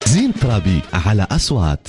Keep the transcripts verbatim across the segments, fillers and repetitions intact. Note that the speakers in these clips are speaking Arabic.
زين ترابي على أصوات.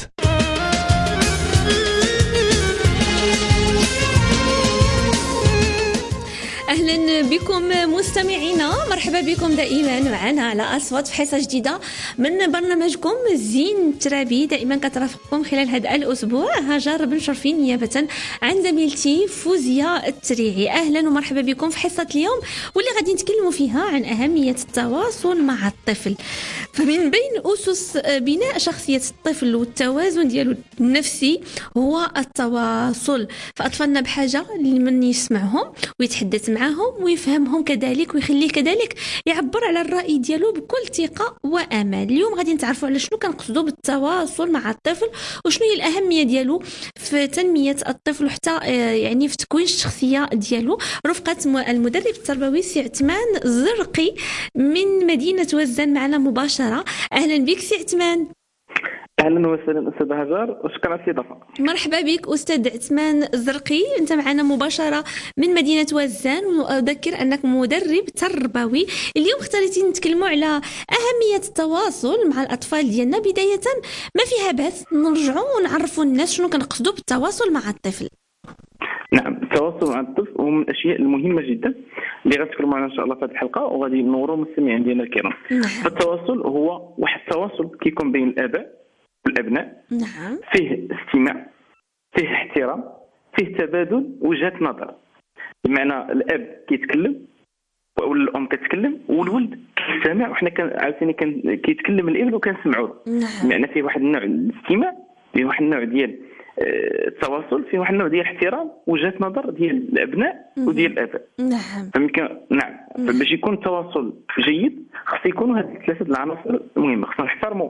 أهلا بكم مستمعينا، مرحبا بكم دائما معنا على أصوات في حصة جديدة من برنامجكم زين ترابي، دائما كترافقكم خلال هذا الأسبوع هاجر بن شرفين نيابة عن زميلتي فوزيا التريعي. أهلا ومرحبا بكم في حصة اليوم واللي غادي نتكلموا فيها عن أهمية التواصل مع الطفل. فمن بين أسس بناء شخصية الطفل والتوازن ديالو النفسي هو التواصل، فأطفالنا بحاجة لمن يسمعهم ويتحدث معهم ويفهمهم كذلك ويخليه كذلك يعبر على الرأي ديالو بكل ثقة وأمان. اليوم غادي نتعرفوا على شنو كنقصدوا بالتواصل مع الطفل وشنو هي الأهمية ديالو في تنمية الطفل وحتى يعني في تكوين الشخصية ديالو، رفقة المدرب التربوي سي عثمان الزرقي من مدينة وزان معنا مباشرة. أهلا بك سي عثمان. اهلا وسهلا استاذ هاجر وشكرا على الاستضافه. مرحبا بك استاذ عثمان الزرقي، انت معنا مباشره من مدينه وزان، واذكر انك مدرب تربوي. اليوم اختاريتي نتكلموا على اهميه التواصل مع الاطفال ديالنا. بدايه ما فيها باس نرجعوا ونعرفوا الناس شنو كنقصدوا بالتواصل مع الطفل. نعم، التواصل مع الطفل هو من الاشياء المهمه جدا اللي غتكلموا عنها ان شاء الله في هذه الحلقه وغادي نوروا المستمعين ديالنا الكرام. نعم. فالتواصل هو واحد التواصل كيكون بين الاباء والابناء. نعم. فيه استماع، فيه احترام، فيه تبادل وجهات نظر. بمعنى الاب كيتكلم ولا الام كتكلم والولد كيستمع، وحنا كان عاوتاني كان كيتكلم الابن وكنسمعوا له. نعم. بمعنى فيه واحد النوع الاستماع، فيه واحد النوع ديال التواصل، فيه واحد النوع ديال الاحترام وجهات نظر ديال الابناء وديال الاباء. نعم. فممكن نعم باش يكون التواصل جيد خص يكونوا هاد الثلاثه العناصر المهمه. خصنا نحترموا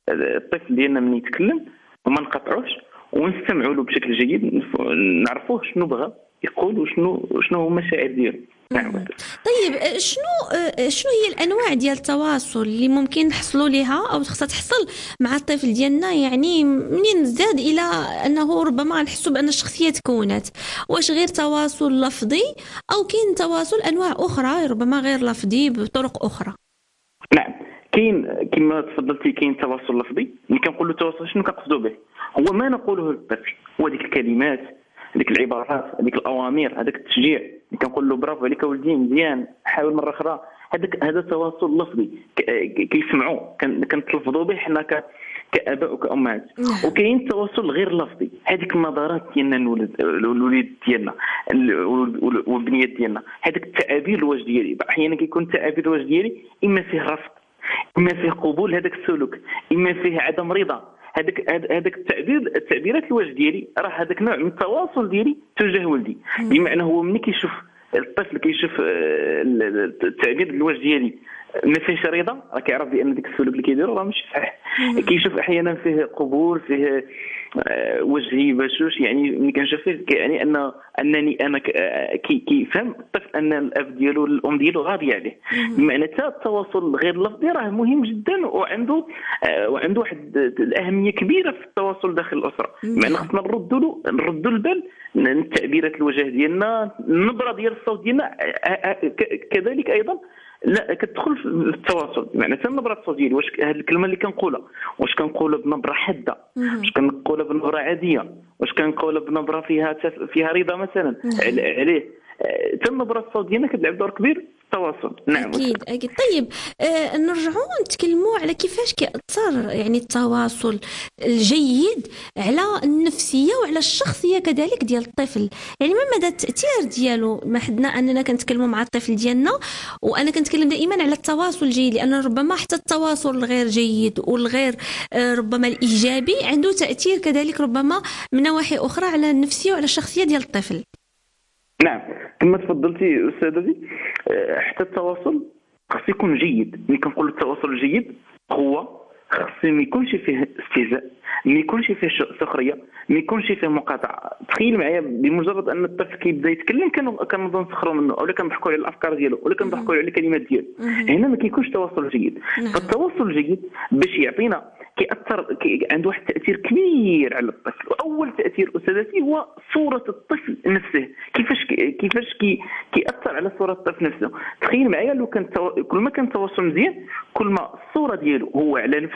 الطفل ديالنا من يتكلم وما نقطعوش ونستمعوا له بشكل جيد، نعرفوه شنو بغى يقول وشنو شنو هو المشاعر ديالو. نعم. طيب شنو شنو هي الانواع ديال التواصل اللي ممكن نحصلوا ليها او خصها تحصل مع الطفل ديالنا، يعني منين زاد الى انه ربما نحسوا بان الشخصيه تكونت؟ واش غير تواصل لفظي او كاين تواصل انواع اخرى ربما غير لفظي بطرق اخرى؟ نعم، كاين كما تفضلتي كاين تواصل لفظي. ملي كنقولوا التواصل شنو كنقصدوا به؟ هو ما نقوله للطفل، هو ديك الكلمات، هذيك العبارات، هذيك الاوامر، هذاك التشجيع اللي كنقول له برافو عليك ولدي مزيان حاول مره اخرى. هذاك هذا تواصل لفظي كيسمعوا كنتلفظوا به حنا كاباء وكامهات. وكاين التواصل غير لفظي، هذيك النظرات ديالنا الولد الوليد ديالنا والبنيات ديالنا، هذاك التعابير الوجه ديالي. احيانا كيكون التعابير الوجه ديالي اما فيه رفض، اما فيه قبول هذاك السلوك، اما فيه عدم رضا. هذاك هذاك التعبير التعبيرات الوجه ديالي راه هذاك نوع من التواصل ديالي تجاه ولدي. بمعنى هو ملي كيشوف الطفل كيشوف التعبير الوجه ديالي ما فيهش رضا، راه كيعرف بان ديك السلوك اللي كيديرو راه ماشي صحيح. كيشوف احيانا فيه قبول، فيه وجهي بشوش، يعني ملي كنشوف فيه يعني ان انني انا كيفهم الطفل ان الاب ديالو الام ديالو غاضيه عليه. بمعنى حتى التواصل غير لفظي راه مهم جدا وعنده وعنده واحد الاهميه كبيره في التواصل داخل الاسره. بمعنى خصنا نردوا له نردوا البال التعبيرات الوجه ديالنا، النبره ديال الصوت ديالنا كذلك ايضا لا كتدخل في التواصل. معنى حتى النبره الصوت ديالي، واش هذه الكلمه اللي كنقولها واش كنقولها بنبره حاده، واش كنقولها بنبره عاديه، واش كنقولها بنبره فيها تف... فيها رضا مثلا عليه. حتى النبره الصوت ديالنا كتلعب دور كبير في التواصل. نعم اكيد اكيد. طيب آه نرجعوا نتكلموا على كيفاش كيأثر يعني التواصل الجيد على النفسيه وعلى الشخصيه كذلك ديال الطفل. يعني ما مدى التاثير ديالو؟ ما حدنا اننا كنتكلموا مع الطفل ديالنا، وانا كنتكلم دائما على التواصل الجيد، لان ربما حتى التواصل الغير جيد والغير آه ربما الايجابي عنده تاثير كذلك ربما من نواحي اخرى على النفسيه وعلى الشخصيه ديال الطفل. نعم، كما تفضلتي استاذتي، حتى التواصل خص يكون جيد. ملي كنقول التواصل الجيد هو خص ما يكونش فيه استهزاء، ما يكونش فيه سخريه، ما يكونش فيه مقاطعه. تخيل معايا بمجرد ان الطفل كيبدا يتكلم كنظن نسخروا منه ولا كنضحكوا على الافكار ديالو ولا كنضحكوا على الكلمات ديالو، هنا ما كيكونش تواصل جيد. فالتواصل الجيد باش يعطينا كيأثر كي عنده واحد التأثير كبير على الطفل. وأول تأثير أستاذتي هو صورة الطفل نفسه، كيفاش كيفاش كي كيأثر على صورة الطفل نفسه. تخيل معايا لو كان كل ما كان التواصل مزيان كل ما الصورة ديالو هو على نفسه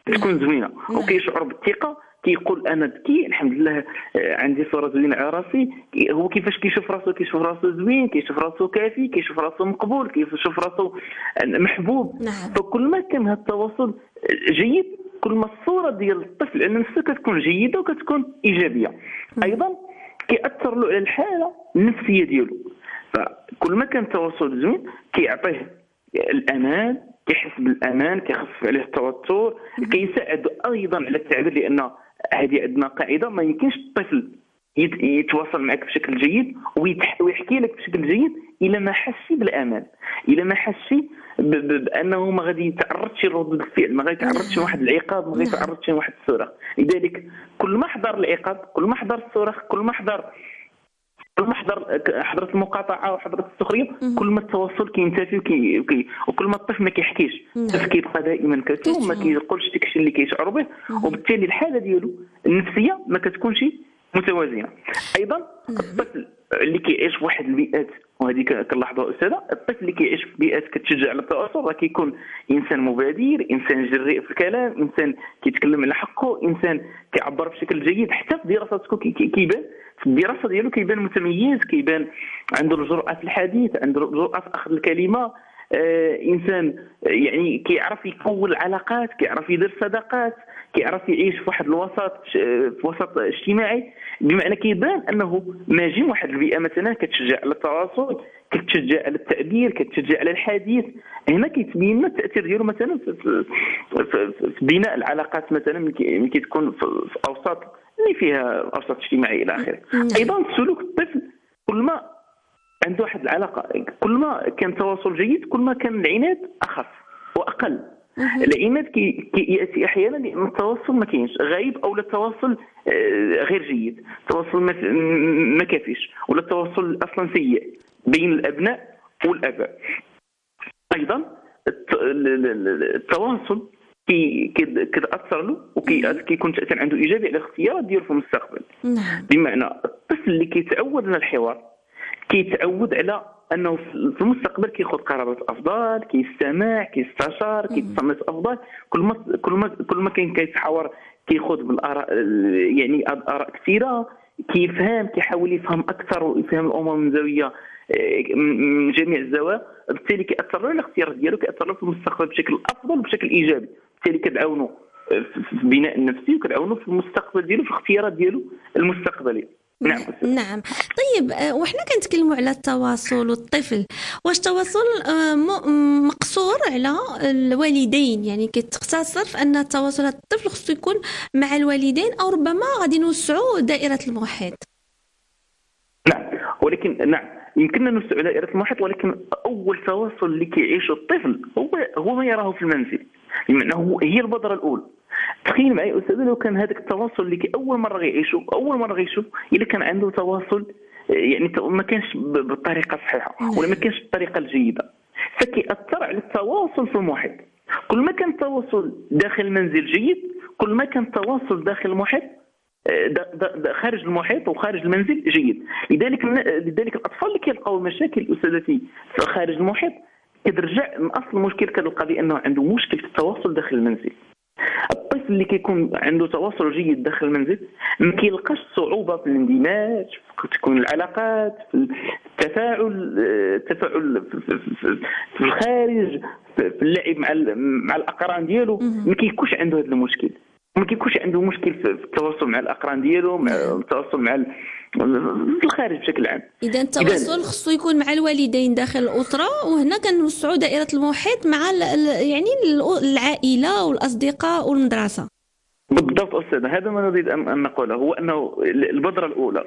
تكون زوينه وكيشعر بالثقه، كيقول انا ذكي الحمد لله، عندي صوره زوينه على راسي. هو كيفاش كيشوف راسو؟ كيشوف راسو زوين، كيشوف راسو كافي، كيشوف راسو مقبول، كيشوف راسو محبوب. نعم. فكل ما كان هذا التواصل جيد كل ما الصوره ديال الطفل على نفسه كتكون جيده وكتكون ايجابيه. ايضا كيأثر له على الحاله النفسيه ديالو. فكل ما كان التواصل زوين كيعطيه الامان، كيحس بالامان، كيخفف عليه التوتر، كيساعد ايضا على التعبير. لان هذه عندنا قاعده ما يمكنش الطفل يتواصل معك بشكل جيد ويحكي لك بشكل جيد الا ما حسش بالامان، الا ما حسش بانه ما غادي يتعرضش لردود الفعل، ما غادي يتعرضش لواحد العقاب، ما غادي يتعرضش لواحد الصراخ. لذلك كل ما حضر العقاب، كل ما حضر الصراخ، كل ما حضر كل ما حضر حضرت المقاطعه وحضرت السخريه، كل ما التواصل كينتفي وكي وكي وكل ما الطفل ما كيحكيش، الطفل كيبقى دائما كتوم، ما كيقولش داك الشيء اللي كيشعر به، وبالتالي الحاله ديالو النفسيه ما كتكونش متوازنه. ايضا الطفل اللي كيعيش في واحد البيئات، وهذه كنلاحظوها استاذه، الطفل اللي كيعيش في بيئات كتشجع على التواصل راه كيكون انسان مبادر، انسان جريء في الكلام، انسان كيتكلم على حقه، انسان كيعبر بشكل جيد. حتى في دراساتكم كيبان في الدراسه ديالو كيبان متميز، كيبان عنده الجرأه في الحديث، عنده الجرأه في اخذ الكلمه. آه انسان يعني كيعرف يكون العلاقات، كيعرف يدير صداقات، كيعرف يعيش في واحد الوسط، في وسط اجتماعي. بمعنى كيبان انه ماجي من واحد البيئه مثلا كتشجع على التواصل، كتشجع على التعبير، كتشجع على الحديث. هنا كيتبين لنا التاثير ديالو مثلا في, في, في, في بناء العلاقات، مثلا ملي كتكون في اوساط اللي فيها اوساط اجتماعي الى اخره. ايضا سلوك الطفل كل ما عنده واحد العلاقه، كل ما كان التواصل جيد كل ما كان العناد اخف واقل. العناد كي ياتي احيانا لان التواصل ما كاينش، غايب، او التواصل غير جيد، التواصل ما كافيش، ولا التواصل اصلا سيء بين الابناء والاباء. ايضا التواصل كي كتاثر له وكيكون تاثير عنده ايجابي على الاختيارات ديالو في المستقبل. بمعنى الطفل اللي كيتعود على الحوار كيتعود على انه في المستقبل كياخذ قرارات افضل، كيستمع، كيستشار، كيتصنت افضل. كل ما كل ما كل ما كان كيتحاور كياخذ بالاراء، يعني اراء كثيره، كيفهم، كيحاول يفهم اكثر ويفهم الامور من زاويه من جميع الزوايا. بالتالي كيأثر له على الاختيارات ديالو، كيأثر له في المستقبل بشكل افضل وبشكل ايجابي. بالتالي كتعاونوا في البناء النفسي وكتعاونوا في المستقبل ديالو، في الاختيارات ديالو المستقبليه. نعم نعم. طيب وحنا كنتكلموا على التواصل والطفل، واش التواصل مقصور على الوالدين؟ يعني كتقتصر في ان التواصل الطفل خصو يكون مع الوالدين، او ربما غادي نوسعوا دائره المحيط؟ نعم، ولكن نعم يمكننا نوسع دائره المحيط، ولكن اول تواصل اللي كيعيشه الطفل هو هو ما يراه في المنزل، لانه هي البذره الاولى. تخيل معي استاذ لو كان هذاك التواصل اللي كي اول مره غيعيشو اول مره غيشوف، الا كان عنده تواصل يعني ما كانش بالطريقه الصحيحه ولا ما كانش بالطريقه الجيده، فكيأثر على التواصل في المحيط. كل ما كان التواصل داخل المنزل جيد كل ما كان التواصل داخل المحيط دا دا دا خارج المحيط وخارج المنزل جيد. لذلك لذلك الاطفال اللي كيلقاو مشاكل استاذتي خارج المحيط كترجع من اصل المشكل، كتلقى بانه عنده مشكل في التواصل داخل المنزل. الطفل اللي كيكون عنده تواصل جيد داخل المنزل ما كيلقاش صعوبه في الاندماج، في تكون العلاقات، في التفاعل التفاعل في الخارج، في اللعب مع مع الاقران ديالو. ما كيكونش عنده هذا المشكل، ما كيكونش عنده مشكل في التواصل مع الاقران ديالو، مع التواصل مع في الخارج بشكل عام. اذا التواصل خصو يكون مع الوالدين داخل الاسره، وهنا كنوسعوا دائره المحيط مع يعني العائله والاصدقاء والمدرسه. بالضبط استاذ، هذا ما نريد ان نقوله، هو انه البذره الاولى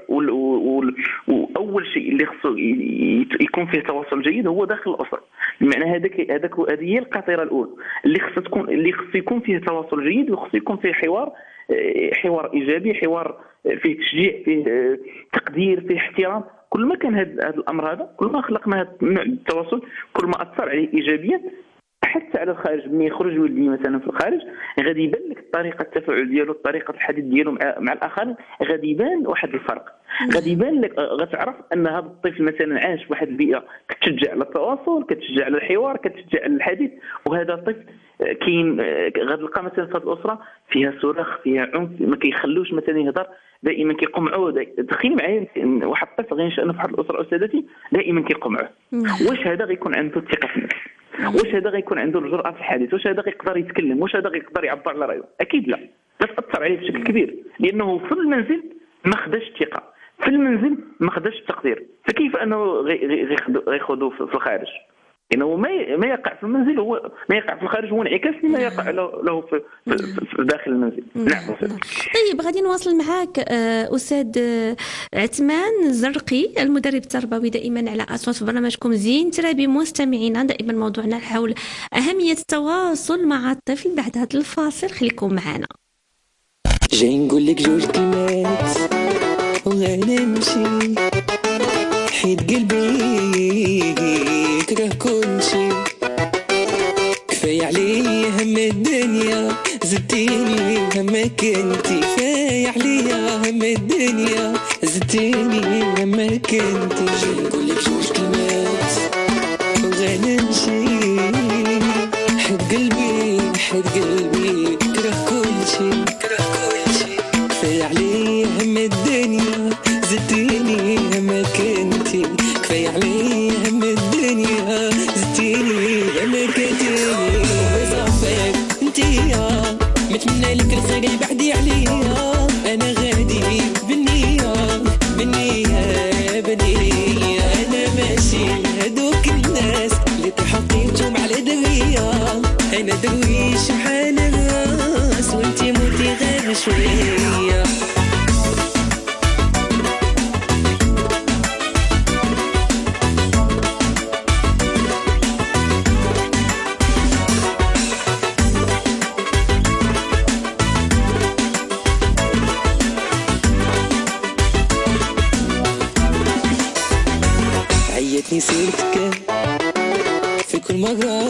واول شيء اللي خصو يكون فيه تواصل جيد هو داخل الاسره. بمعنى هذاك هذاك هذه هي القطيره الاولى اللي خصها تكون اللي خص يكون فيه تواصل جيد، وخص يكون فيه حوار حوار ايجابي، حوار فيه تشجيع، فيه تقدير، فيه احترام. كل ما كان هذا الامر هذا كل ما خلقنا هذا النوع من التواصل كل ما اثر عليه ايجابيا حتى على الخارج. ملي يخرج ولدي مثلا في الخارج غادي يبان لك طريقه التفاعل ديالو، طريقه الحديث ديالو مع, مع الاخرين، غادي يبان واحد الفرق. غادي يبان لك، غتعرف ان هذا الطفل مثلا عاش في واحد البيئه كتشجع على التواصل، كتشجع على الحوار، كتشجع على الحديث، وهذا الطفل كاين غتلقى مثلا في هذه الاسره فيها صراخ فيها عنف ما كيخلوش مثلا يهضر دائما كيقمعوا. تخيل معايا واحد الطفل غينشأ في واحد الاسره استاذتي دائما كيقمعوا. واش هذا غيكون عنده الثقه في النفس؟ واش هذا غيكون عنده الجرأه في الحديث؟ واش هذا غيقدر يتكلم؟ واش هذا غيقدر يعبر على رايه؟ اكيد لا. غتاثر عليه بشكل كبير لانه في المنزل ما خداش الثقه، في المنزل ما خداش التقدير، فكيف انه غياخذوا في الخارج؟ انه ما ما يقع في المنزل هو ما يقع في الخارج هو انعكاس لما يقع له في, في داخل المنزل. نعم. طيب غادي نواصل معاك استاذ عثمان الزرقي المدرب التربوي دائما على اصوات في برنامجكم زين ترابي. مستمعينا دائما موضوعنا حول اهميه التواصل مع الطفل. بعد هذا الفاصل خليكم معنا. جاي نقول لك جوج كلمات وغنمشي حيت قلبي كره كل شي كفاية عليا هم الدنيا زدتيني همك انتي كفاية عليا هم الدنيا زدتيني همك انتي. جاي نقول لك جوج كلمات وغنمشي حيت قلبي حيت قلبي كره كل شي كره كل شي كفاية عليا هم الدنيا زدتيني همك انتي كفاية عليا هم الدنيا زدتيني همك انتي. وصافيك انتيا متمنى لك الخير يبعدي عليا انا غادي بالنية بالنية بالنية انا ماشي هدوك الناس اللي تحطيتهم على درية انا درويش بحال الراس وانتي موتي غير شوية. عيتني سيرتك في كل مرة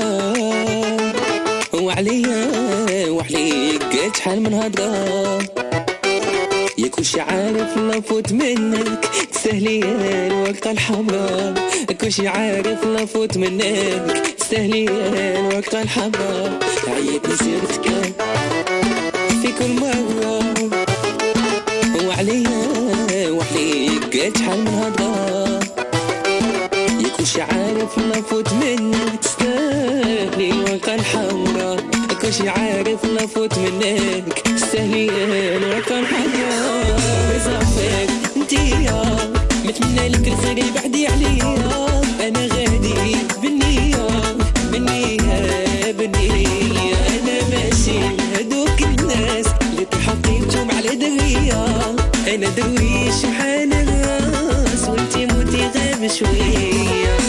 وعليا وعليك قلت شحال من هضرة يا كلشي عارف لا فوت منك تسهلي الورقة الحمراء كلشي عارف لا فوت منك تسهلي الورقة الحمراء. عيتني سيرتك في كل مرة وعليا وعليك قلت شحال من هضرة يا كلشي عارف لا فوت منك تستاهلي الورقة الحمراء كلشي عارف لا فوت منك تستاهلي الورقة الحمراء. وصافيك انتيا متمنى لك الخير يبعدي عليا انا غادي بالنية بالنية بالنية انا ماشي هدوك الناس اللي تحطيتهم على درية انا درويش بحال الراس وانتي موتي غير شوية.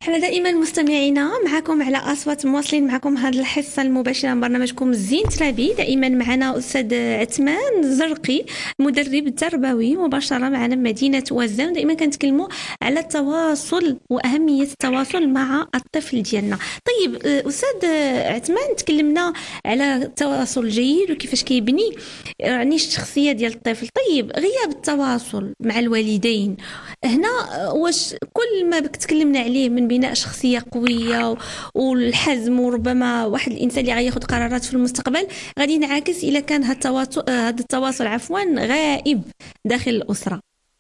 احنا دائما مستمعينا معكم على اصوات، مواصلين معكم هذه الحصه المباشره من برنامجكم الزين ترابي. دائما معنا استاذ عثمان الزرقي مدرب تربوي مباشره معنا من مدينه وزان. دائما كنتكلموا على التواصل واهميه التواصل مع الطفل ديالنا. طيب استاذ عثمان، تكلمنا على التواصل الجيد وكيفاش كيبني يعني الشخصيه ديال الطفل. طيب غياب التواصل مع الوالدين هنا، واش كل ما تكلمنا عليه من بناء شخصية قوية والحزم وربما واحد الإنسان اللي غياخد قرارات في المستقبل، غادي ينعكس إلى كان هذا التواصل هذا التواصل عفوا غائب داخل الأسرة؟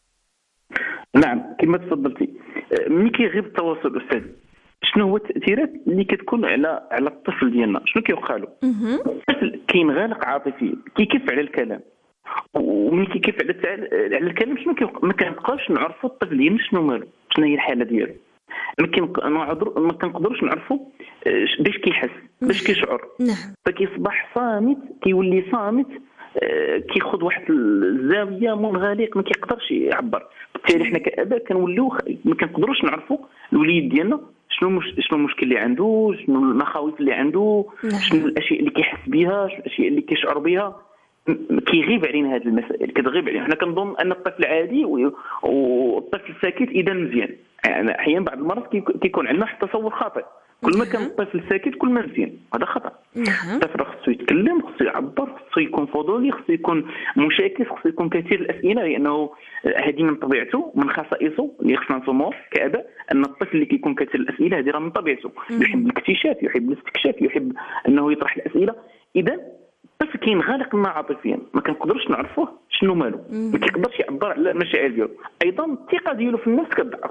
نعم كما تفضلتي، ملي كيغيب التواصل أستاذ، شنو هو التأثيرات اللي كتكون على على الطفل ديالنا؟ شنو كيوقع له؟ الطفل كينغلق عاطفيا، كيكف على الكلام، وملي كيكف على على الكلام شنو كيوقع؟ ما كنبقاوش نعرفوا الطفل ديالنا شنو مالو، شنو هي الحالة ديالو. ما كنقدروش نعرفوا باش كيحس، باش كيشعر. نعم. فكيصبح صامت، كيولي صامت، كياخذ واحد الزاويه منغلق، ما كيقدرش يعبر. بالتالي حنا كاباء كنوليو ما كنقدروش نعرفوا الوليد ديالنا شنو مش... شنو المشكل اللي عنده، شنو المخاوف اللي عنده. نعم. شنو الاشياء اللي كيحس بها، شنو الاشياء اللي كيشعر بها. كيغيب علينا هذه المسائل، كتغيب علينا. حنا كنظن ان الطفل عادي والطفل الساكت اذا مزيان. يعني احيانا بعض المرات كيكون عندنا حتى تصور خاطئ، كل ما كان الطفل ساكت كل ما مزيان. هذا خطا. الطفل خصو يتكلم، خصو يعبر، خصو يكون فضولي، خصو يكون مشاكس، خصو يكون كثير الاسئله، لانه هذه من طبيعته، من خصائصه اللي خصنا نصوموها كاباء، ان الطفل اللي كيكون كثير الاسئله هذه راه من طبيعته. يحب الاكتشاف، يحب الاستكشاف، يحب انه يطرح الاسئله. اذا الطفل كينغلق لنا عاطفيا، ما كنقدروش نعرفوه شنو مالو، ما كيقدرش يعبر على المشاعر ديالو. ايضا الثقه ديالو في النفس كتضعف،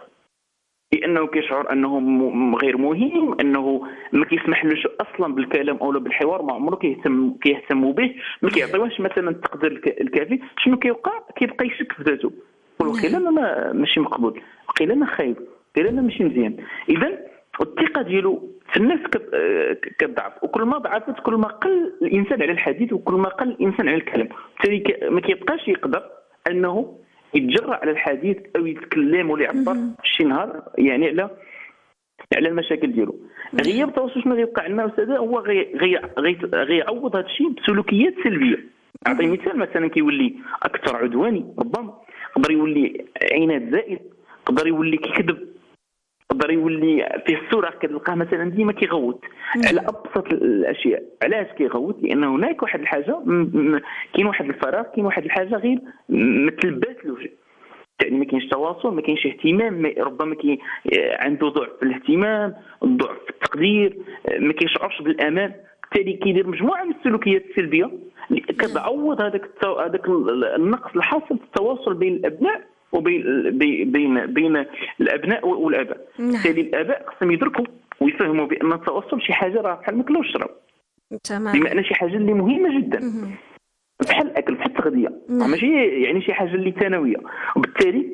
لانه كيشعر انه غير مهم، انه ما كيسمحلوش اصلا بالكلام او بالحوار، ما عمره كيهتم كيهتموا به، ما كيعطيوهش مثلا التقدير الكافي. شنو كيوقع؟ كيبقى يشك في ذاته، يقول وقيلا انا ماشي مقبول، وقيلا انا خايب، وقيلا انا ماشي مزيان. اذا الثقه ديالو في النفس كتضعف، وكل ما ضعفت كل ما قل الانسان على الحديث، وكل ما قل الانسان على الكلام. بالتالي ما كيبقاش يقدر انه يتجرأ على الحديث او يتكلم ولا يعبر شي نهار يعني على على المشاكل ديالو. غياب التواصل شنو غيوقع لنا استاذه؟ هو غي غيعوض هذا الشيء بسلوكيات سلبيه. اعطي مثال، مثلا كيولي اكثر عدواني، ربما يقدر يولي عناد زائد، يقدر يولي كيكذب، يقدر يولي فيه الصوره كتلقاه مثلا ديما كيغوت على ابسط الاشياء. علاش كيغوت؟ لان هناك واحد الحاجه، كاين واحد الفراغ، كاين واحد الحاجه غير متلبات له، يعني ما كاينش تواصل، ما كاينش اهتمام، ربما كي عنده ضعف في الاهتمام، ضعف في التقدير، ما كيشعرش بالامان. بالتالي كيدير مجموعه من السلوكيات السلبيه اللي كتعوض هذاك هذاك النقص الحاصل في التواصل بين الابناء وبين بين بين الابناء والاباء. بالتالي الاباء خصهم يدركوا ويفهموا بان التواصل شي حاجه راه بحال الماكله والشرب، تمام، بمعنى شي حاجه اللي مهمه جدا، بحال الاكل، بحال التغذيه، ماشي يعني شي حاجه اللي ثانويه. وبالتالي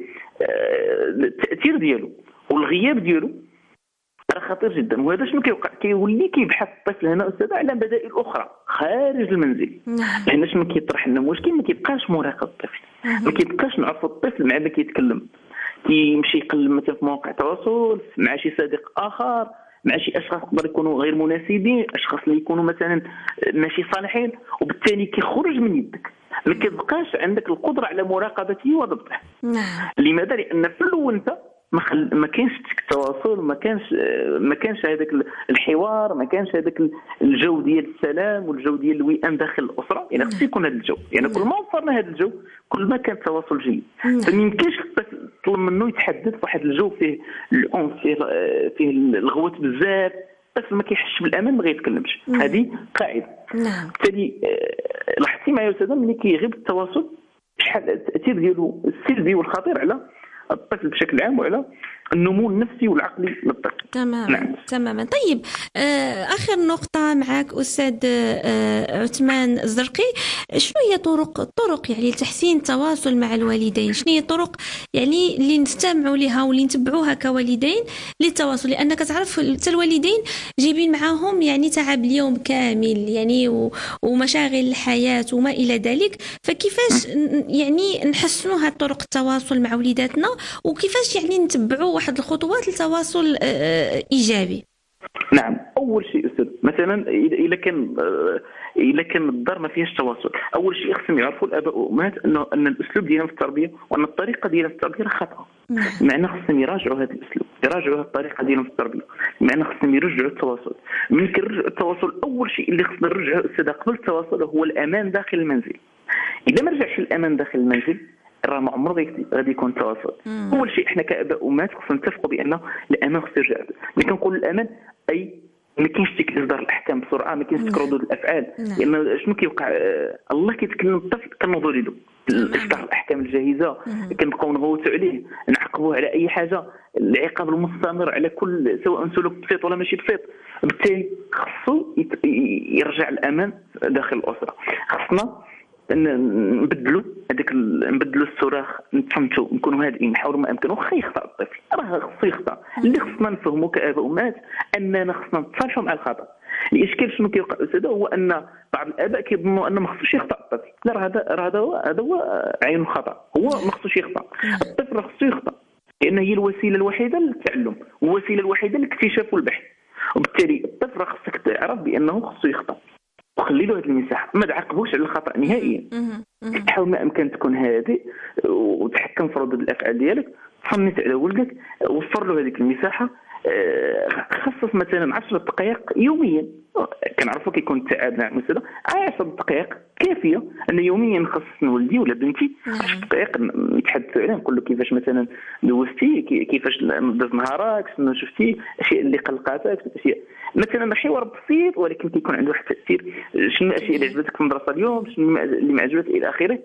التاثير ديالو والغياب ديالو راه خطير جدا. وهذا شنو كيوقع؟ كيولي كيبحث الطفل هنا استاذ على بدائل اخرى خارج المنزل. هنا شنو كيطرح لنا مشكل؟ ما كيبقاش مراقب الطفل، ما كيبقاش نعرف الطفل مع ما كيتكلم، كيمشي يقلب مثلا في مواقع التواصل مع شي صديق اخر، مع شي اشخاص يقدر يكونوا غير مناسبين، اشخاص اللي يكونوا مثلا ماشي صالحين، وبالتالي كيخرج من يدك، ما كتبقاش عندك القدره على مراقبته وضبطه. لماذا؟ لان في الاول انت ما خل... ما كانش التواصل، ما كانش ما كانش هذاك الحوار، ما كانش هذاك الجو ديال السلام والجو ديال الوئام داخل الاسره. يعني خص يكون هذا الجو، يعني كل ما وفرنا هذا الجو كل ما كان التواصل جيد. فما يمكنش تطلب منه يتحدث في واحد الجو فيه العنف، فيه فيه الغوت بزاف، الطفل ما كيحسش بالامان ما غيتكلمش. هذه قاعده. بالتالي لاحظتي معايا استاذه، ملي كيغيب التواصل شحال التاثير ديالو السلبي والخطير على الطفل بشكل عام وعلى النمو النفسي والعقلي للطفل. تماما. نعم. تماما. طيب آه اخر نقطه معك استاذ آه عثمان الزرقي، شنو هي طرق طرق يعني لتحسين التواصل مع الوالدين؟ شنو هي الطرق يعني اللي نستمعوا لها واللي نتبعوها كوالدين للتواصل؟ لانك تعرف حتى الوالدين جايبين معاهم يعني تعب اليوم كامل يعني ومشاغل الحياه وما الى ذلك، فكيفاش يعني نحسنوا هاد طرق التواصل مع وليداتنا، وكيفاش يعني نتبعوا واحد الخطوات للتواصل آه، ايجابي؟ نعم، اول شيء استاذ مثلا اذا كان اذا كان الدار ما فيهاش تواصل، اول شيء خصهم يعرفوا الاباء والامهات انه ان الاسلوب ديالنا في التربيه وان الطريقه ديالنا في التربيه خطا. معنى خصهم يراجعوا هذا الاسلوب، يراجعوا هذه الطريقه ديالهم في التربيه، معنى خصهم يرجعوا التواصل. من كنرجعوا التواصل اول شيء اللي خصنا نرجعوا استاذ قبل التواصل هو الامان داخل المنزل. اذا ما رجعش الامان داخل المنزل راه ما عمره غادي يكون تواصل. اول شيء احنا كاباء وامهات خصنا نتفقوا بان الامان خصو يرجع. ملي كنقول الامان اي ما كاينش ديك اصدار الاحكام بسرعه، ما كاينش ديك ردود الافعال، لان يعني شنو كيوقع؟ آه الله كيتكلم الطفل كنوضوا له اصدار الاحكام الجاهزه، كنبقاو نغوتوا عليه، نعاقبوه على اي حاجه، العقاب المستمر على كل سواء سلوك بسيط ولا ماشي بسيط. بالتالي خصو يرجع الامان داخل الاسره. خصنا نبدلوا هذاك نبدلوا الصراخ، نتفهموا، نكونوا هادئين، نحاولوا ما امكن واخا يخطا الطفل راه خصو يخطا. اللي خصنا نفهموا كاباء وامهات اننا خصنا نتصالحوا مع الخطا. الاشكال شنو كيوقع استاذ هو ان بعض الاباء كيظنوا انه ما خصوش يخطا الطفل. لا، راه هذا راه هذا هو هذا هو عين الخطا، هو ما خصوش يخطا. الطفل راه خصو يخطا لان هي الوسيله الوحيده للتعلم والوسيله الوحيده للاكتشاف والبحث. وبالتالي الطفل راه خصك تعرف بانه خصو يخطا وخلي له هذه المساحه، ما تعاقبوش على الخطا نهائيا. حاول ما امكن تكون هادئ وتحكم في ردود الافعال ديالك، تصنت على ولدك، وفر له هذيك المساحه. خصص مثلا عشر دقائق يوميا، كنعرفوا كيكون التعب مع المساله، عشر دقائق كافيه ان يوميا نخصص ولدي ولا بنتي عشر دقائق نتحدثوا عليه، نقول له كيفاش مثلا دوزتي، كيفاش داز نهارك، شنو شفتي، الاشياء اللي قلقاتك، الاشياء مثلا حوار بسيط ولكن كيكون عنده واحد التاثير. شنو الاشياء اللي عجبتك في المدرسه اليوم، شنو اللي ما عجبتك الى اخره،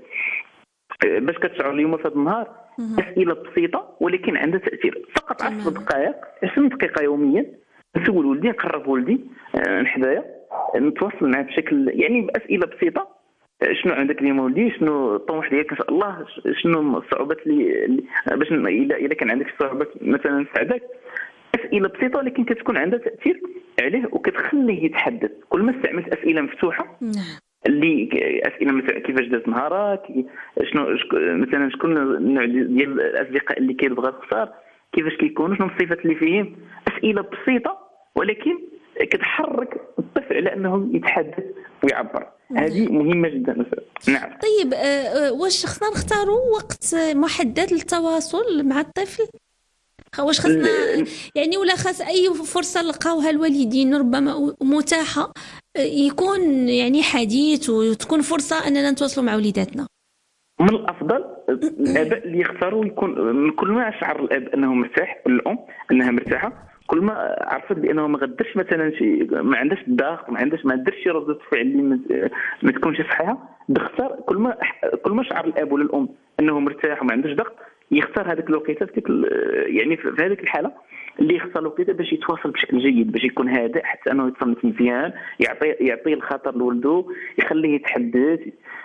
باش كتشعر اليوم في هذا النهار. اسئله بسيطه ولكن عندها تاثير. فقط عشر دقائق عشرين دقيقه يوميا نسول ولدي، نقرب ولدي حدايا، نتواصل معه بشكل يعني باسئله بسيطه. شنو عندك اليوم ولدي، شنو الطموح ديالك ان شاء الله، شنو الصعوبات اللي باش اذا اذا كان عندك صعوبات مثلا نساعدك. اسئله بسيطه ولكن كتكون عندها تاثير عليه وكتخليه يتحدث. كل ما استعملت اسئله مفتوحه اللي اسئله مثلا كيفاش داز نهارك، شنو مثلا شكون النوع ديال الاصدقاء اللي كيبغى تختار، كيفاش كيكونوا، شنو الصفات اللي فيهم، اسئله بسيطه ولكن كتحرك الطفل على انه يتحدث ويعبر. هذه مهمه جدا مثلا. نعم. طيب واش خصنا نختاروا وقت محدد للتواصل مع الطفل؟ واش خصنا يعني ولا خاص اي فرصه لقاوها الوالدين ربما متاحه يكون يعني حديث وتكون فرصه اننا نتواصلوا مع وليداتنا؟ من الافضل الاباء اللي يختاروا يكون كل ما شعر الاب انه مرتاح، الام انها مرتاحه، كل ما عرفت بانه ما غدرش مثلا شي ما عندهاش الضغط، ما عندهاش ما ديرش شي ردة فعل اللي ما تكونش صحيحه، تختار كل ما كل ما شعر الاب ولا الام انه مرتاح وما عندهاش ضغط يختار هذيك الوقيته في يعني في هذيك الحاله اللي يختار الوقيته باش يتواصل بشكل جيد، باش يكون هادئ حتى انه يتصنت مزيان، يعطي يعطي الخطر لولده، يخليه يتحدث.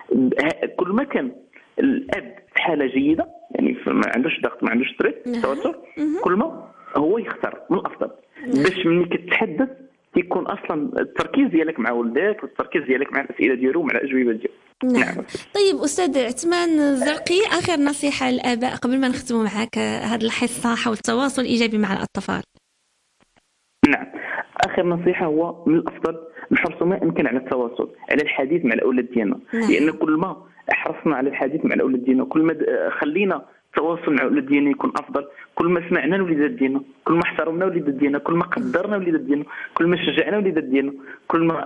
كل ما كان الاب في حاله جيده يعني ما عندوش ضغط ما عندوش ستريس توتر، كل ما هو يختار من الافضل باش ملي كتحدث يكون اصلا التركيز ديالك مع ولدك والتركيز ديالك مع الاسئله ديالو ومع الاجوبه ديالو. نعم. طيب أستاذ عثمان الزرقي، آخر نصيحة للآباء قبل ما نختم معك هذه الحصة حول التواصل الإيجابي مع الأطفال. نعم، آخر نصيحة هو من الأفضل نحرصوا ما أمكن على التواصل، على الحديث مع الأولاد ديالنا. نعم. لأن كل ما حرصنا على الحديث مع الأولاد ديالنا، كل ما خلينا التواصل مع الأولاد ديالنا يكون أفضل، كل ما سمعنا الوليدات ديالنا، كل ما احترمنا الوليدات ديالنا، كل ما قدرنا الوليدات ديالنا، كل ما شجعنا الوليدات ديالنا، كل ما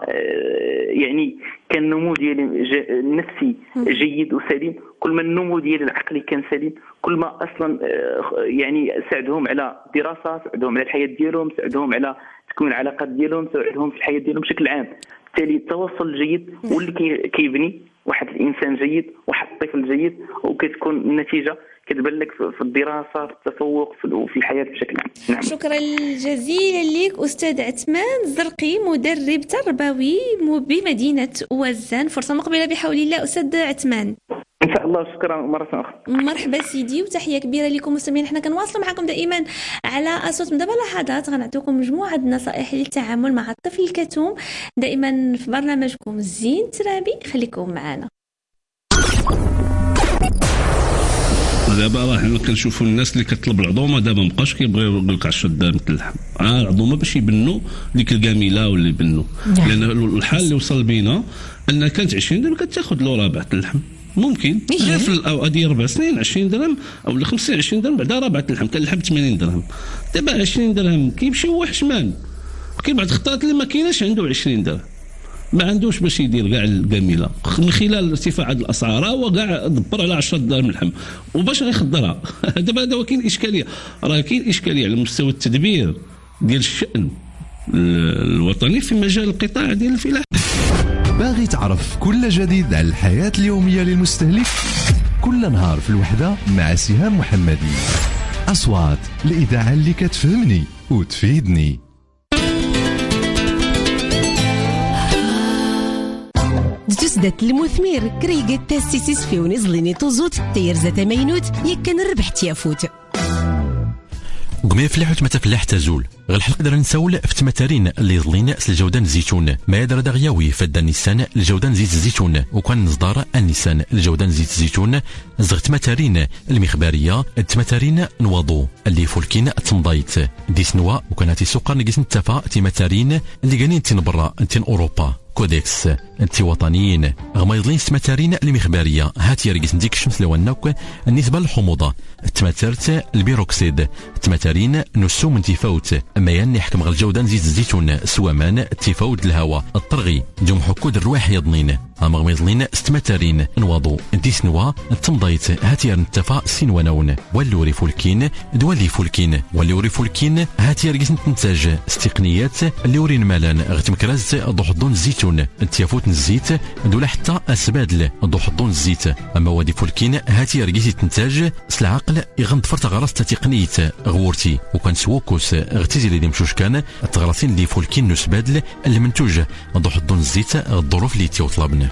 يعني كان النمو ديالي النفسي جيد وسليم، كل ما النمو ديال العقلي كان سليم، كل ما اصلا يعني ساعدهم على الدراسه، ساعدهم على الحياه ديالهم، ساعدهم على تكوين العلاقات ديالهم، ساعدهم في الحياه ديالهم بشكل عام. بالتالي التواصل الجيد هو اللي كيبني واحد الانسان جيد، واحد الطفل جيد، وكتكون النتيجه كتبان لك في الدراسه، في التفوق، في الحياه بشكل عام. نعم. شكرا جزيلا لك استاذ عثمان الزرقي، مدرب تربوي بمدينه وزان. فرصه مقبله بحول الله استاذ عثمان. ان شاء الله. شكرا مره اخرى. مرحبا سيدي، وتحيه كبيره لكم مستمعين. حنا كنواصلوا معكم دائما على اصوات. من دابا لحظات غنعطيكم مجموعه النصائح للتعامل مع الطفل الكتوم دائما في برنامجكم الزين ترابي. خليكم معنا. دابا راه حنا كنشوفوا الناس اللي كتطلب العظومه دابا مابقاش كيبغيو يقول لك عشرة درهم اللحم، اه العظومه باش يبنوا ديك الكاميله ولا يبنوا، لان الحال اللي وصل بينا ان كانت عشرين درهم كتاخذ له ربعه اللحم، ممكن غير في الاوقات ديال اربع سنين عشرين درهم او خمسين عشرين درهم بعدا ربعه اللحم، كان اللحم ثمانين درهم، دابا عشرين درهم كيمشي هو حشمان، كاين بعض الخطرات اللي ما كايناش عنده عشرين درهم، ما عندوش باش يدير كاع الكاميله من خلال ارتفاع هذه الاسعار، هو كاع دبر على عشرة درهم اللحم وباش غيخضرها. دابا هذا كاين اشكاليه، راه كاين اشكاليه على مستوى التدبير ديال الشأن الوطني في مجال القطاع ديال الفلاحه. باغي تعرف كل جديد على الحياه اليوميه للمستهلك؟ كل نهار في الوحده مع سهام محمدي. اصوات الاذاعه اللي كتفهمني وتفيدني. تسدت المثمر كريقة تاسيسيس في ونزليني توزوت تيرزة تمينوت يكن الربح تيافوت قمي فلاحوت متى فلاح تزول غير الحلقه دابا نسول في التماتارين اللي ظلين الجوده الزيتون ما يدرى دغياوي فدا النيسان الجوده زيت الزيتون وكان نصدر النيسان الجوده زيت الزيتون زغ تماتارين المخباريه التماتارين نواضو اللي فولكين تمضايت دي سنوا وكانت سوق نقيس نتفا تماتارين اللي كانين تين برا تين اوروبا كوديكس انتي وطنيين غما يضلين تماتارين المخباريه هات يرقس نديك الشمس لوناك النسبه للحموضه تماترت البيروكسيد تماتارين نسو من تيفاوت اما يعني يحكم غير الجوده نزيد الزيتون سوامان تيفاوت الهواء الطرغي دوم حكود الرواح يضنين اما غما يضلين ستماتارين نواضو دي سنوا تمضيت هات يرنتفا سينوانون واللوري فولكين دوالي فولكين واللوري فولكين هات يرقس نتنتاج استقنيات اللي ورين مالان غتمكراز ضحضون الزيتون تيافوت الزيت دولا حتى اسبادل ضحضون الزيت اما وادي فولكين هاتي يرقيسي تنتاج العقل يغنضفر تغرس تقنيه غورتي وكان سوكوس اغتزي لي مشوش كان تغرسين اللي فولكين نسبادل المنتوج ضحضون الزيت الظروف اللي تيوطلبنا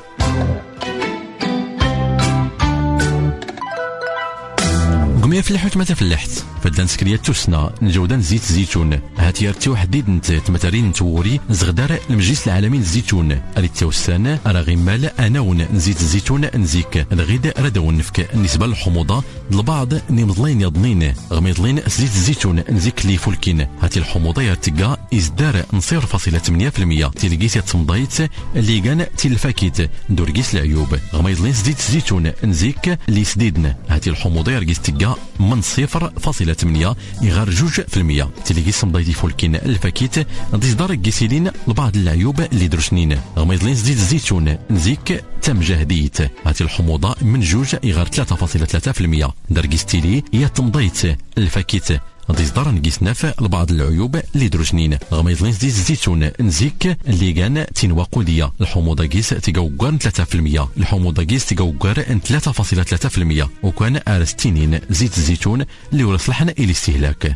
قمي فلاحوت متى فلاحت فدان سكريات توسنا نجودا زيت الزيتون هاتي يرتي وحديد نت تمتارين نتوري زغدار المجلس العالمي للزيتون اريد توسان راه غيمال اناون نزيت الزيتون نزيك الغيد ردو نفك النسبه للحموضه البعض نمضلين يضنين غميضلين زيت الزيتون نزيك لي فولكين هاتي الحموضه يرتقا ازدار نصير فاصله ثمانية بالمئة تيلقيت تمضيت اللي كان تيلفاكيت دورقيس العيوب غميضلين زيت الزيتون نزيك اللي سديدن هاتي الحموضه يرقيس تقا من صفر فاصلة ثمانية يغار جوج في المية تلقي سمضيتي فولكين الفاكيت ديصدار كيسيلين لبعض العيوب اللي درسنين غما يضلين زيت الزيتون نزيك تم جهديت هاتي الحموضه من جوج يغار ثلاثة فاصلة ثلاثة في المية دركيستيلي هي تمضيت الفاكيت ديصدار نقيس ناف لبعض العيوب اللي دروسنين غما يضلين زيت الزيتون نزيك اللي كان تنواقوديه الحموضه كيس تيقوقر ثلاثة في المية الحموضه كيس تيقوقر ثلاثة فاصلة ثلاثة في المية وكان ارستينين زيت الزيتون اللي ورصلحنا الى الاستهلاك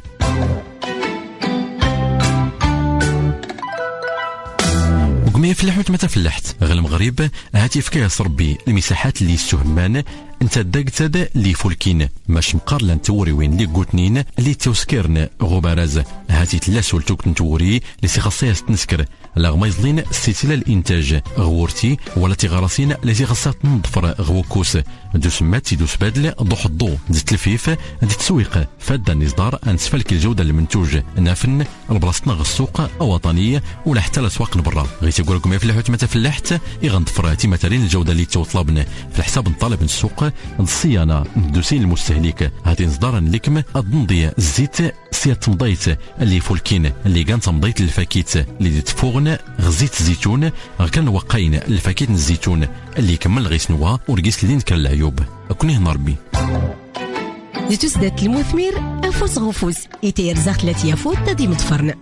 وقمي فلاحوت متى فلاحت غير المغرب هاتي فكاس ربي المساحات اللي يستهمان انت داكتاد لي فولكين ماش مقارلا نتوري وين لي قوتنين اللي توسكرن غبارز هاتي تلاسول توك نتوري لي سي خاصية تنسكر لا غما يظلين سلسلة الانتاج غورتي ولا تيغراسين لي سي خاصها تنظفر غوكوس دوس مات دوس بادل ضوح الضو ديت الفيف دي تسويق فادا نصدار انسفلك الجودة المنتوج نافن البلاصتنا غالسوق وطني ولا حتى الاسواق برا غي تيقول لكم في الحوت متى فلاحت يغنضفر تيماترين الجودة اللي توطلبن في الحساب نطالب السوق الصيانة دوسين المستهلك هاتي نصدار لكم الضندية الزيت سيات تمضيت اللي فولكين اللي كان تمضيت الفاكيت اللي تفوغن غزيت الزيتون كان وقاين الفاكيت الزيتون اللي كمل غيس نوا ورقيس لين كان العيوب كوني هنا ربي دي تسدات المثمر افوس غفوس يتير زاخلات يافوت تدي متفرن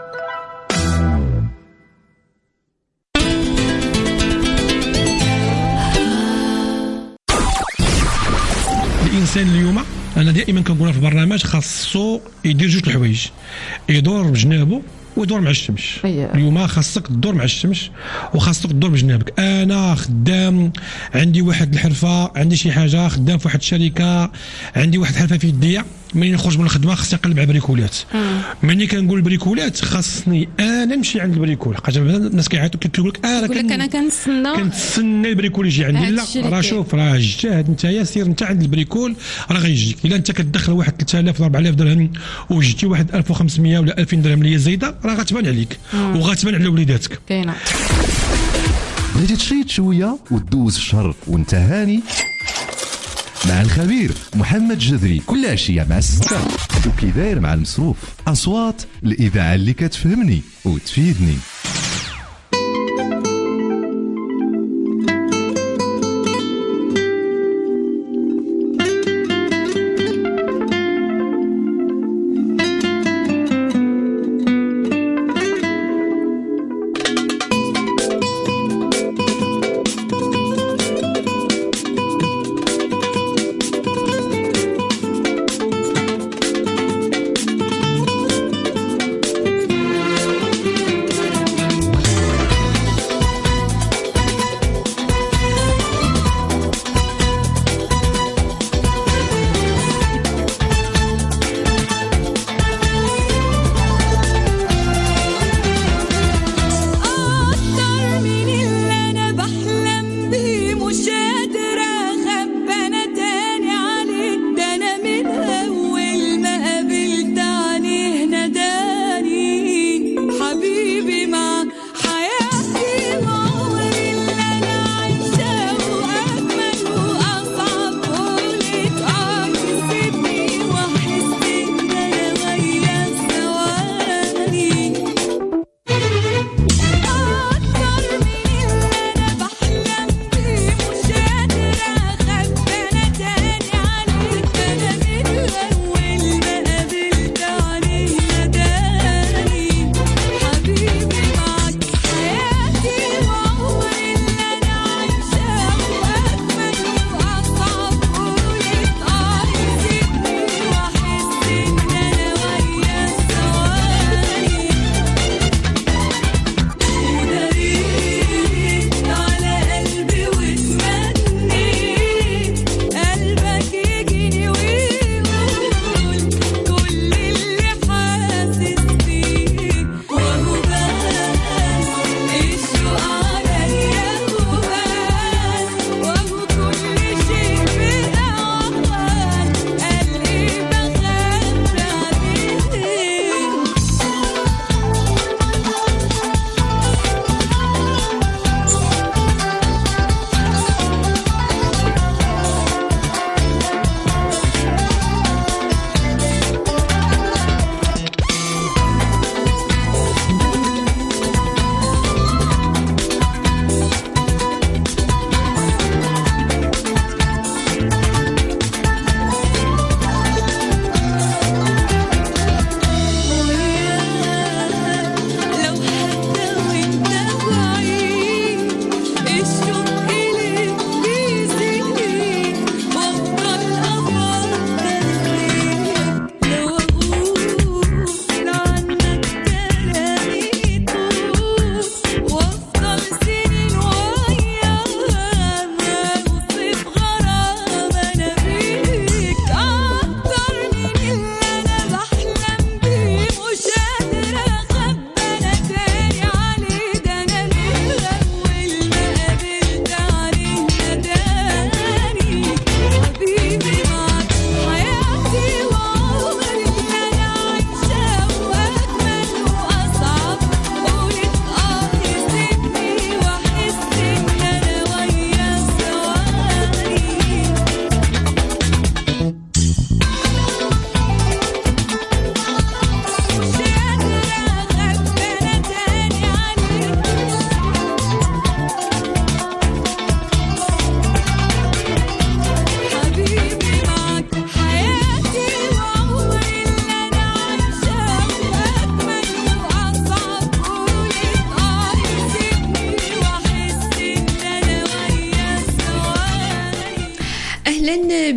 الانسان اليوم انا دائما كنقولها في البرنامج خاصو يدير جوج الحوايج يدور بجنابه ويدور مع الشمس. اليوم خاصك تدور مع الشمس وخاصك تدور بجنابك. انا خدام عندي واحد الحرفه عندي شي حاجه خدام في واحد الشركه عندي واحد الحرفه في يديا ملي نخرج من الخدمه خصني نقلب على بريكولات. ملي كنقول بريكولات خاصني انا نمشي عند البريكول. حيت الناس كيعيطوا كيقول لك اه يقول لك انا كنتسنى كنتسنى البريكول يجي عندي. لا راه شوف راه جاهد انت يا سير انت عند البريكول راه غيجيك. الا انت كتدخل واحد ثلاثة آلاف ولا أربعة آلاف درهم وجيتي واحد ألف وخمسمية ولا ألفين درهم اللي هي زايده راه غتبان عليك وغتبان على وليداتك. كاينه بغيتي تشيط شويه وتدوز الشهر وانت هاني مع الخبير محمد جذري كل عشيه مع الستة وكي داير مع المصروف. اصوات الاذاعه اللي كتفهمني وتفيدني.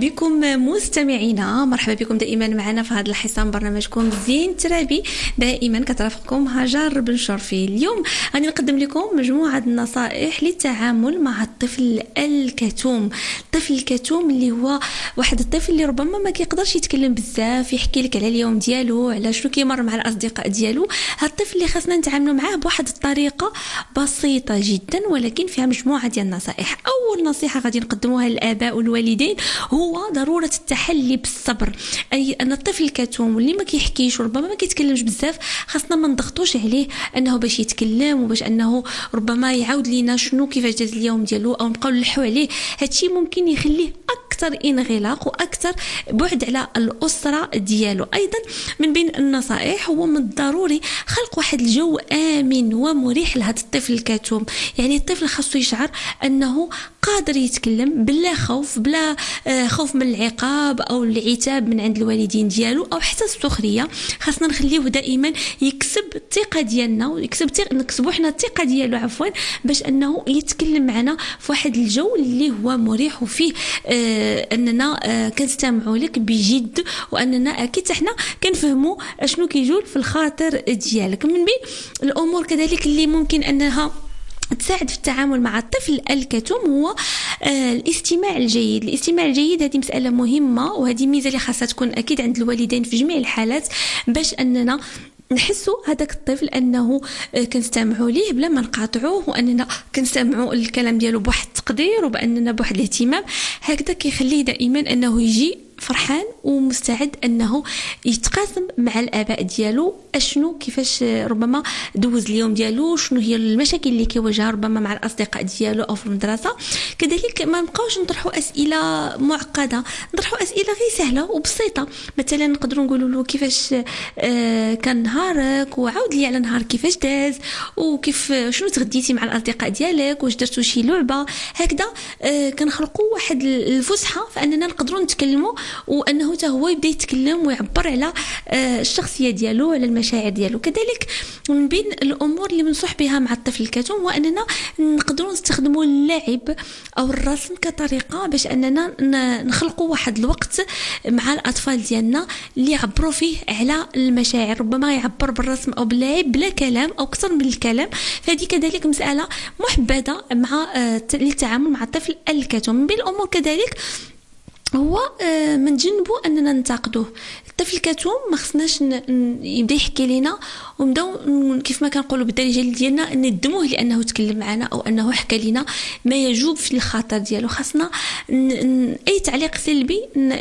بكم مستمعينا، مرحبا بكم دائما معنا في هذا الحصان برنامجكم زين ترابي. دائما كترافقكم هاجر بن شرفي. اليوم غادي نقدم لكم مجموعه النصائح للتعامل مع الطفل الكتوم. الطفل الكتوم اللي هو واحد الطفل اللي ربما ما كيقدرش يتكلم بزاف، يحكي لك على اليوم ديالو، على شنو كيمر مع الاصدقاء ديالو. هذا الطفل اللي خاصنا نتعاملوا معاه بواحد الطريقه بسيطه جدا ولكن فيها مجموعه ديال النصائح. اول نصيحه غادي نقدموها للاباء والوالدين هو ضروره التحلي بالصبر. اي ان الطفل الكتوم واللي ما كيحكيش وربما ما كيتكلمش بزاف خاصنا ما نضغطوش عليه انه باش يتكلم وباش انه ربما يعاود لينا شنو كيفاش داز اليوم ديالو او نبقاو نلحوا عليه. هادشي ممكن يخليه اكثر انغلاق واكثر بعد على الاسره ديالو. ايضا من بين النصائح هو من الضروري خلق واحد الجو امن ومريح لهذا الطفل الكتوم. يعني الطفل خاصو يشعر انه قادر يتكلم بلا خوف، بلا خوف من العقاب او العتاب من عند الوالدين ديالو او حتى السخريه. خاصنا نخليه دائما يكسب الثقه ديالنا ويكسب نكسبوا حنا الثقه ديالو عفوا باش انه يتكلم معنا في واحد الجو اللي هو مريح وفيه آه اننا آه كنستمعوا لك بجد واننا اكيد حنا كنفهموا شنو كيجول في الخاطر ديالك. من بين الامور كذلك اللي ممكن انها تساعد في التعامل مع الطفل الكتوم هو آه الاستماع الجيد. الاستماع الجيد هذه مسألة مهمة وهذه ميزة اللي خاصها تكون أكيد عند الوالدين في جميع الحالات باش أننا نحسوا هذاك الطفل انه كنستمعوا ليه بلا ما نقاطعوه واننا كنستمعوا الكلام ديالو بواحد التقدير وباننا بواحد الاهتمام. هكذا كيخليه دائما انه يجي فرحان ومستعد انه يتقاسم مع الاباء ديالو اشنو كيفاش ربما دوز اليوم ديالو، شنو هي المشاكل اللي كيواجهها ربما مع الاصدقاء ديالو او في المدرسه. كذلك ما نبقاوش نطرحوا اسئله معقده، نطرحوا اسئله غير سهله وبسيطه. مثلا نقدروا نقولوا له كيفاش آه كان نهارك وعاود لي على نهار كيفاش داز وكيف شنو تغديتي مع الاصدقاء ديالك، واش درتوا شي لعبه. هكذا آه كنخلقوا واحد الفسحه فاننا نقدروا نتكلموا وانه حتى هو يبدا يتكلم ويعبر على الشخصيه ديالو على المشاعر ديالو. كذلك من بين الامور اللي بنصح بها مع الطفل الكتوم هو اننا نقدروا نستخدموا اللعب او الرسم كطريقه باش اننا نخلقوا واحد الوقت مع الاطفال ديالنا اللي يعبروا فيه على المشاعر. ربما يعبر بالرسم او باللعب بلا كلام او اكثر من الكلام. فهذه كذلك مساله محبذه مع للتعامل مع الطفل الكتوم. من بين الامور كذلك هو من نتجنبوا اننا ننتقدوه. الطفل الكتوم ما خصناش يبدا يحكي لنا ونبداو كيف ما كنقولوا بالدارجه ديالنا ندموه لانه تكلم معنا او انه حكى لنا ما يجوب في الخاطر ديالو. خاصنا اي تعليق سلبي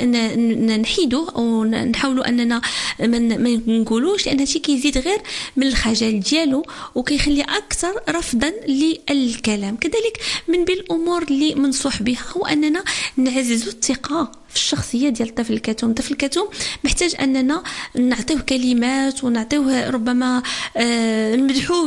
نحيدوه او نحاولوا اننا ما نقولوش لان هادشي كيزيد غير من الخجل ديالو وكيخلي اكثر رفضا للكلام. كذلك من بين الامور اللي منصوح بها هو اننا نعززوا الثقه في الشخصيه ديال الطفل الكتوم. الطفل الكتوم محتاج اننا نعطيوه كلمات ونعطيوه ربما آه نمدحوه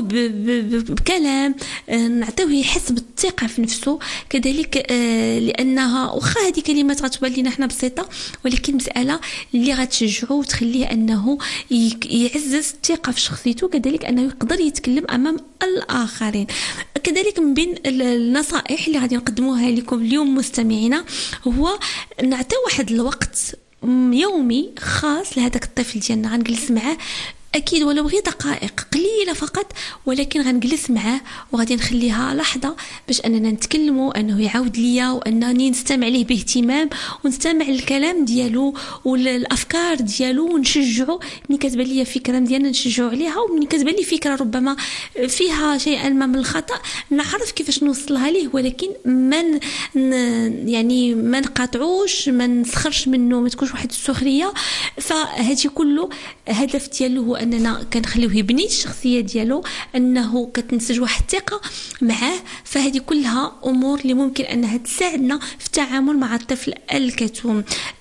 بكلام، آه نعطيوه يحس بالثقه في نفسه. كذلك آه لانها واخا هذه كلمات غتبان لينا حنا بسيطه ولكن مساله اللي غتشجعه وتخليه انه يعزز الثقه في شخصيته، كذلك انه يقدر يتكلم امام الاخرين. كذلك من بين النصائح اللي غادي نقدموها لكم اليوم مستمعينا هو نعطي واحد الوقت يومي خاص لهذاك الطفل ديالنا. غنجلس معاه اكيد ولو غير دقائق قليله فقط ولكن غنجلس معاه وغادي نخليها لحظه باش اننا نتكلموا انه يعاود ليا وانني نستمع ليه باهتمام ونستمع للكلام ديالو والافكار ديالو ونشجعه. ملي كتبان ليا فكره ديالنا نشجعوا عليها وملي كتبان لي فكره ربما فيها شيئا ما من الخطا نعرف كيفاش نوصلها ليه ولكن من يعني ما نقاطعوش ما نسخرش منه ما تكونش واحد السخريه. فهادي كله هدف ديالو هو اننا كنخليوه يبني الشخصيه ديالو انه كتنسج واحد الثقه معاه. فهذه كلها امور اللي ممكن انها تساعدنا في التعامل مع الطفل الكتوم.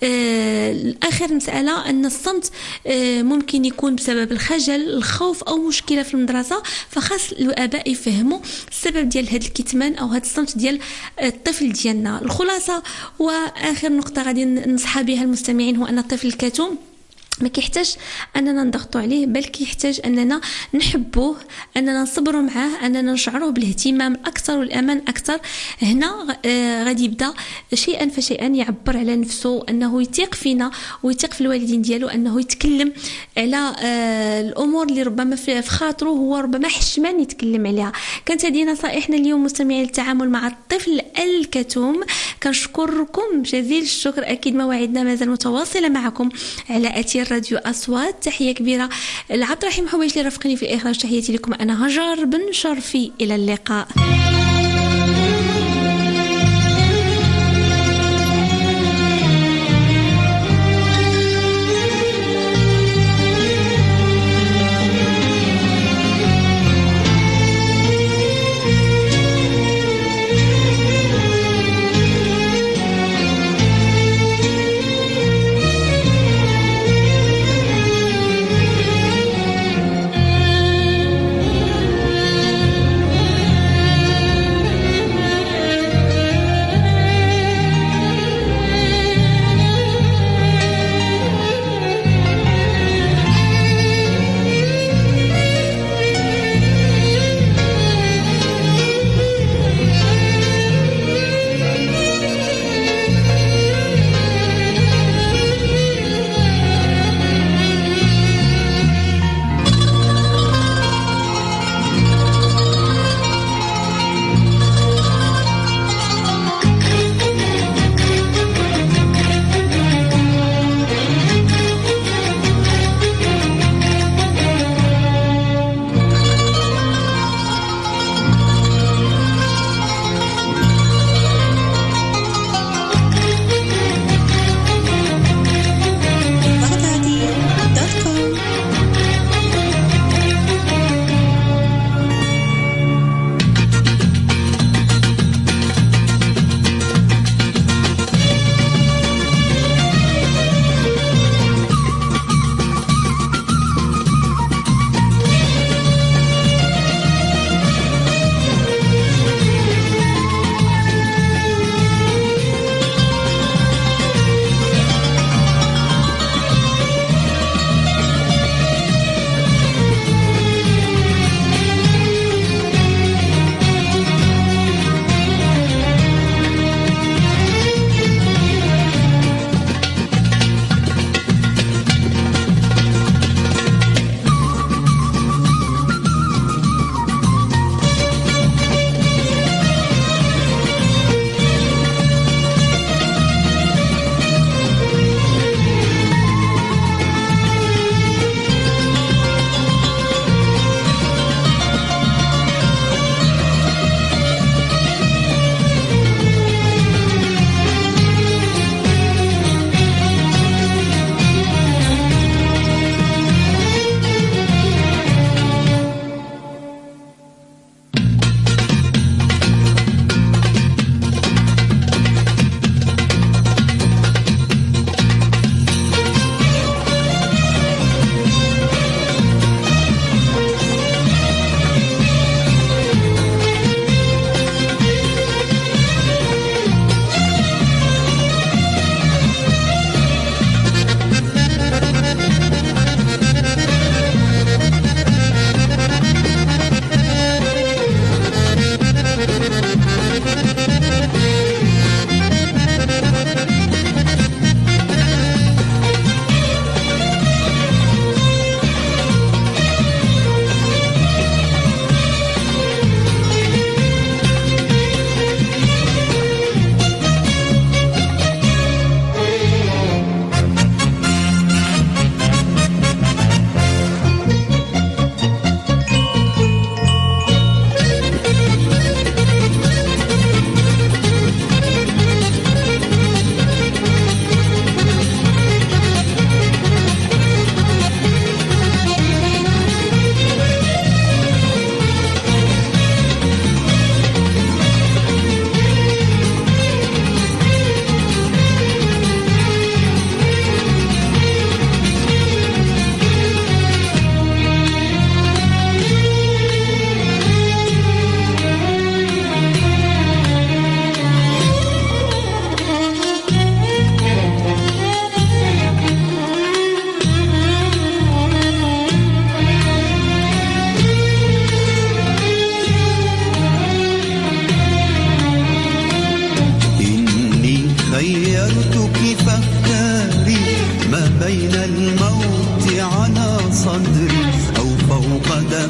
آه اخر مساله ان الصمت آه ممكن يكون بسبب الخجل الخوف او مشكله في المدرسه. فخاص الاباء يفهموا السبب ديال هذا الكتمان او هذا الصمت ديال الطفل ديالنا. الخلاصه واخر نقطه غادي ننصح بها المستمعين هو ان الطفل الكتوم ما كيحتاج اننا نضغطوا عليه، بل كيحتاج اننا نحبوه، اننا نصبروا معاه، اننا نشعروه بالاهتمام اكثر والامان اكثر. هنا آه غادي يبدا شيئا فشيئا يعبر على نفسه، انه يثيق فينا ويثيق في الوالدين ديالو، انه يتكلم على آه الامور اللي ربما في خاطره هو ربما حشمان يتكلم عليها. كانت هذه نصائحنا اليوم مستمعين للتعامل مع الطفل الكتوم. كنشكركم جزيل الشكر، اكيد مواعيدنا مازال متواصله معكم على اثير راديو أصوات. تحية كبيرة لعبد الرحيم حويج اللي رافقني في الإخراج. تحياتي لكم أنا هجر بن شرفي، إلى اللقاء.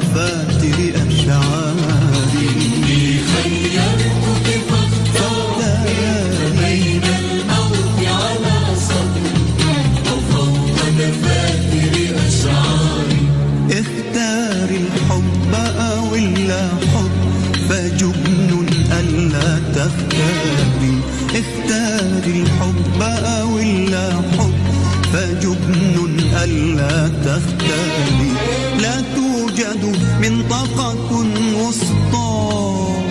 دفاتر أشعاري إني خيرتك فاختاري بين الموت على صدري أو فوق دفاتر أشعاري اختار الحب أو اللا حب فجبن ألا تختاري اختار الحب أو اللا حب فجبن ألا تختاري لا توجد منطقة وسطى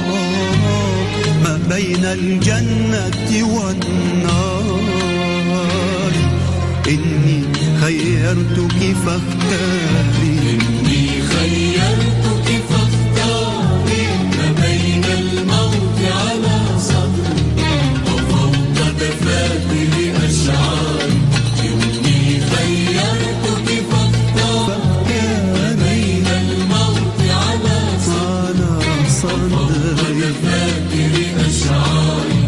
ما بين الجنة والنار إني خيرتك فاختاري إني خيرتك فاختاري ما بين الموت على صدري وفوق دفاتر أشعاري إني خيرتك فاختاري ما بين الموت على صدري وفوق دفاتر أشعاري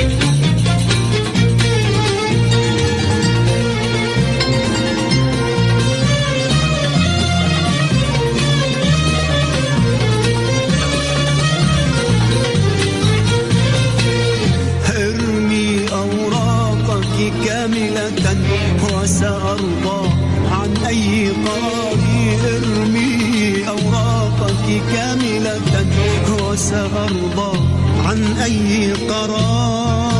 كاملة وسأرضى عن أي قرار ارمي أوراقك كاملة وسأرضى عن أي قرار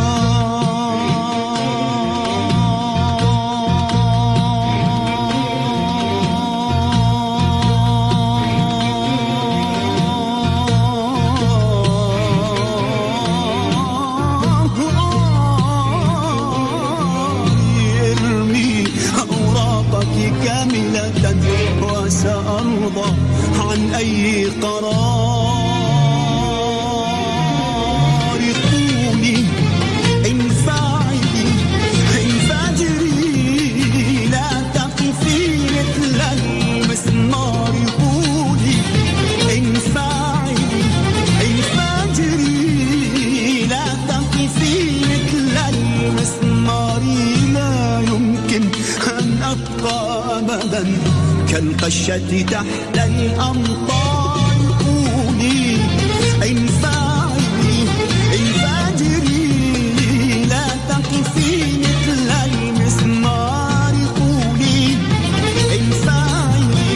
كاملة وسأرضى عن أي قرار قولي انفعلي انفجري لا تقفي مثل المسمار قولي انفعلي انفجري لا تقفي مثل المسمار لا يمكن أن أبقى أبدا كالقشة تحت الأمطار قولي انفعلي انفجري لا تقفي مثل المسمار قولي انفعلي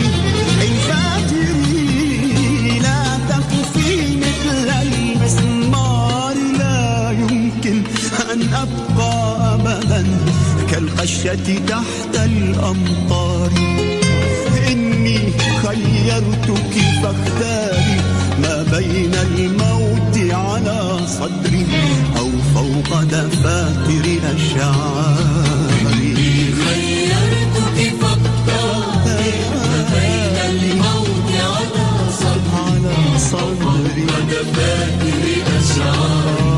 انفجري لا تقفي مثل المسمار لا يمكن أن أبقى أبدا كالقشة تحت الأمطار إني خيرتك فاختاري ما بين الموت على صدري أو فوق دفاتر أشعاري إني خيرتك فاختاري ما بين الموت على صدري على صدري فوق دفاتر أشعاري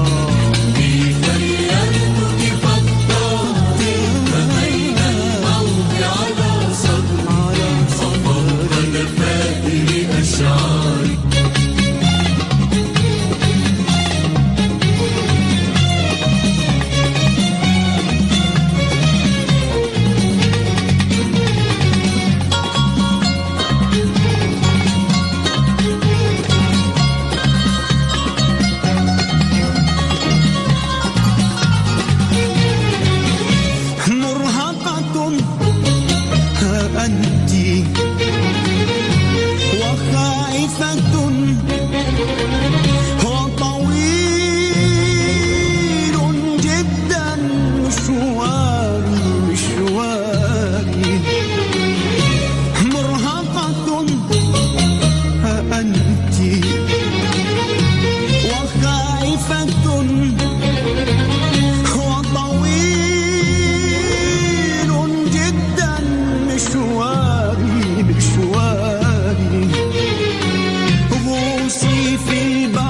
في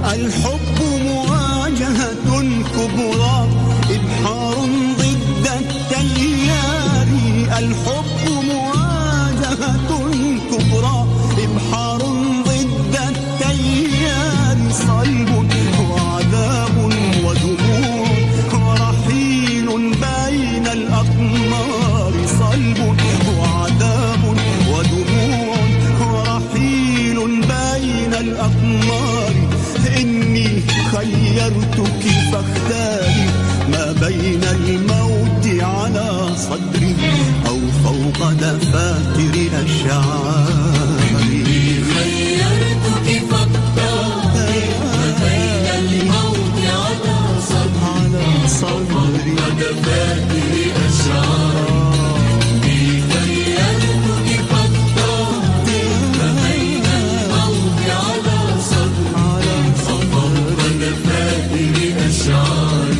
الحب مواجهة كبرى إبحار ضد التيار الحب مواجهة كبرى إبحار ضد التيار صلب وعذاب ودموع ورحيل بين الأقمار صلب وعذاب ودموع ورحيل بين الأقمار إني خيرتك فاختاري ما بين الموت على صدري أو فوق دفاتر أشعاري خيرتك فاختاري ما بين الموت على صدري أو فوق دفاتر أشعاري خيرتك فاختاري ما بين الموت على صدري أو فوق دفاتر أشعاري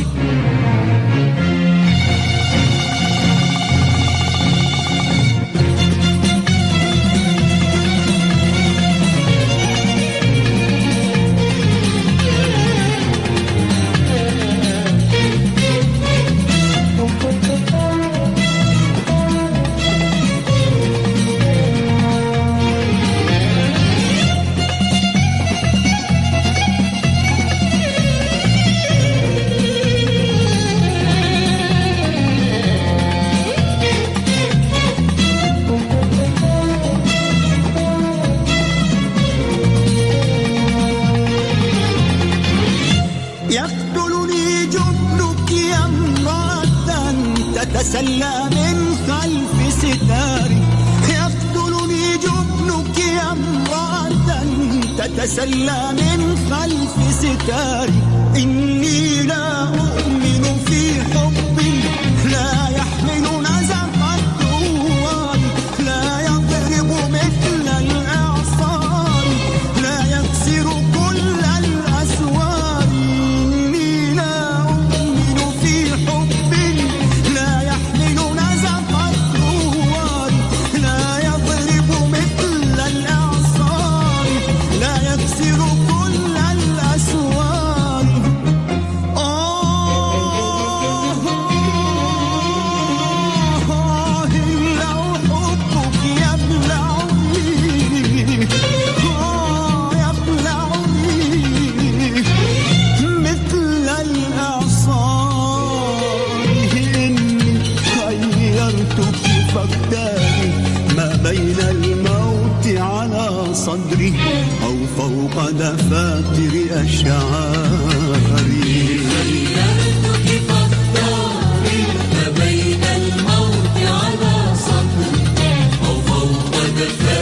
يقتلني جبنك يا امرأة تتسلى من خلف ستاري يقتلني جبنك يا امرأة تتسلى من خلف ستاري إني لا أؤمن في حب لا يحمل نزف الثوار لا يضرب مثل الإعصار لا يكسر كل الأسوار إني لا أؤمن في حب لا يحمل نزف الثوار لا يضرب مثل الإعصار لا يكسر كل الأسوار آه آه لو حبك يبلعني آه يبلعني مثل الإعصار إني خيرتك فاختاري ما بين الموت على صدري أو فوق دفاتر أشعاري خيرتك فاختاري ما بين الموت على صدري أو فوق دفاتر